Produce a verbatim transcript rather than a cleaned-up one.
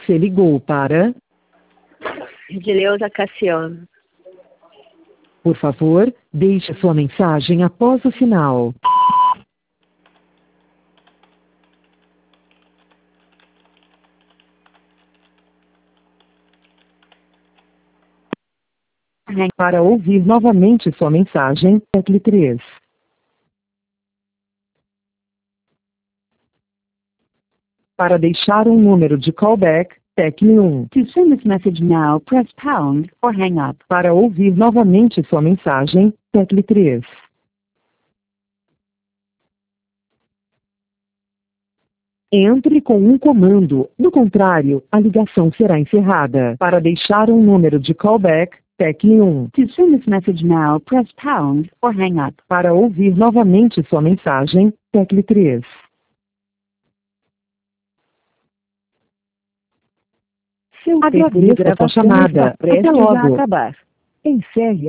Você ligou para... Edileuza Cassiano. Por favor, deixe sua mensagem após o sinal. Para ouvir novamente sua mensagem, tecle três. Para deixar um número de callback, tecle um. To send this message now, press pound or hang up. Para ouvir novamente sua mensagem, tecle três. Entre com um comando, do contrário, a ligação será encerrada. Para deixar um número de callback, tecle um. To send this message now, press pound or hang up. Para ouvir novamente sua mensagem, tecle três. Seu tempo de Agradeço a sua gravação chamada. está prestes Até logo. a acabar. Encerre